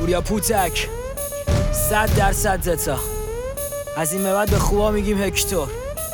پوریا پوتک 100% زتا. از این به بعد به خوبا میگیم هکتور.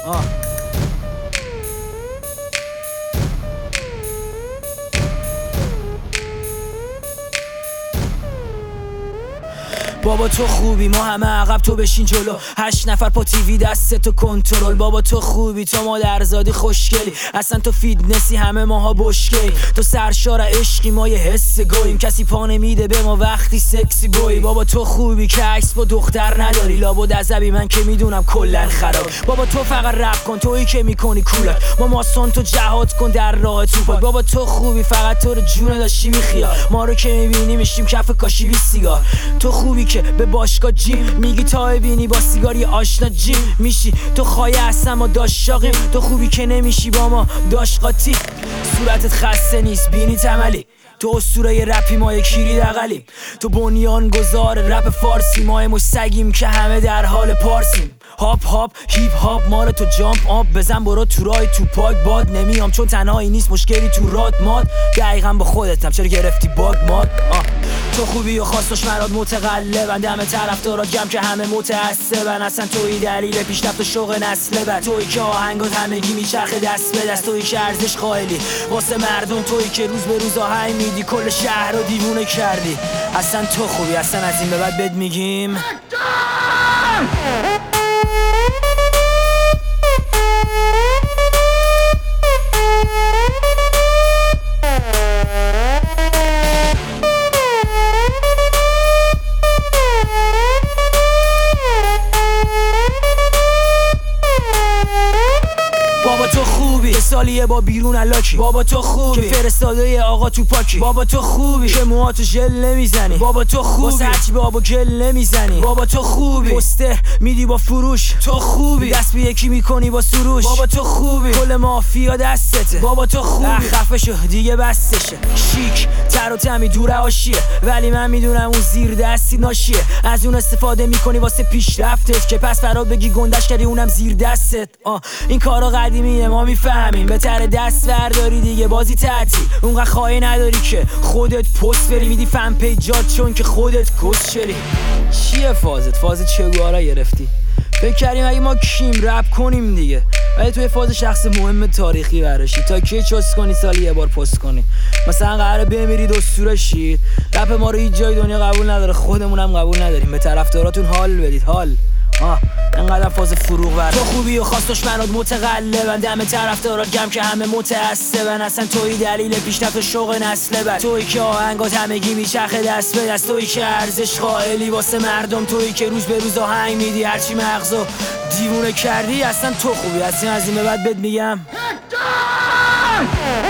بابا تو خوبی، ما همه عقب تو بشین جلو. 8 نفر پا تیوی دست تو کنترل. بابا تو خوبی، تو مادرزادی خوشگلی. اصلا تو فیتنسی، همه ماها بشگی. تو سرشار عشقی، ما یه حس گوییم. کسی پا نمیده به ما وقتی سکسی بوی. بابا تو خوبی که عکس با دختر نداری. لابد عذبی، من که میدونم کلن خراب. بابا تو فقط رپ کن، تویی که میکنی کولاک. ما ماسون تو جهاد کن در راه توپاک. بابا تو خوبی، فقط تو رو جون داشتی میخیال. ما رو که میبینی میشیم کف کاشی 20 سیگار. تو خوبی که به باشگاه جیم میگی تا ببینی با سیگاری آشنا جیم میشی. تو خواهی اصلا ما داشت شاقیم. تو خوبی که نمیشی با ما داشت قاطی. صورتت خسته نیست، بینی تملی. تو اسطوره رپی، ما کیری دقلیم. تو بنیان گذار رپ فارسی، ما مش سگیم که همه در حال پارسیم. هاپ هاپ هیپ هاپ، مال تو جامپ آب بزن برو تو رای تو پاک. باد نمیام چون تنهایی نیست مشکلی تو راد ماد. دقیقا با خودتم چرا گرفتی باگ ماد. تو خوبی و خواستش مراد متقلبن. دم طرفدارات جمع که همه متعصبن. اصلا توی دلیل پیشرفت و شوق نسل بعد. تویی که آهنگات همگی میچرخه دست به دست. تویی که ارزش قائلی واسه مردم. تویی که روز به روز آهنگ میدی کل شهر رو دیوونه کردی. اصلا تو خوبی، اصلا از این به بعد بد میگیم بابا تو خوبی که سالیه با بیرون الاکی. بابا تو خوبی که فرستاده آقا تو پاکی. بابا تو خوبی که موهاتو ژل نمیزنی. بابا تو خوبی واسه هرچی به آب و گل نمیزنی. بابا تو خوبی پسته میدی با فروش. تو خوبی دست به یکی میکنی با سروش. بابا تو خوبی کل مافیا دستته. بابا تو خوبی خفه شو دیگه بسشه. شیک تر و تمی دور حاشیه، ولی من میدونم اون زیر دستی ناشیه. از اون استفاده میکنی واسه پیشرفتت که پس فرا بگی گندش کردی اونم زیر دستت. این کارا قدیمیه ما میفهمیم. بهتره دست برداری دیگه بازی تعطیل. اونقدر خواهی نداری که خودت پست بری. میدی فن پیجات چون که خودت کس شری. چیه فازت چگوارا گرفتی؟ فکر کردیم اگه ما کیم رپ کنیم دیگه، ولی توی فاز شخص مهم تاریخی براشی. تا کی چست کنی سالی یه بار پست کنی؟ مثلا قراره بمیرید اسطوره شید. رپ ما رو هیچ جای دنیا قبول نداره، خودمونم قبول نداریم. به طرفداراتون حال بدید حال. انقدر فاز فروغ ور. تو خوبی و خواست دشمنات متقلبن. دم طرفدارات جمع که همه متعصبن. اصلا توی دلیل پیشرفت و شوق نسل بعد. تویی که آهنگات همگی میچرخه دست به دست. تویی که ارزش قائلی واسه مردم. تویی که روز به روز آهنگ میدی هرچی مغزو دیوونه کردی. اصلا تو خوبی، اصلا از این به بعد بد میگم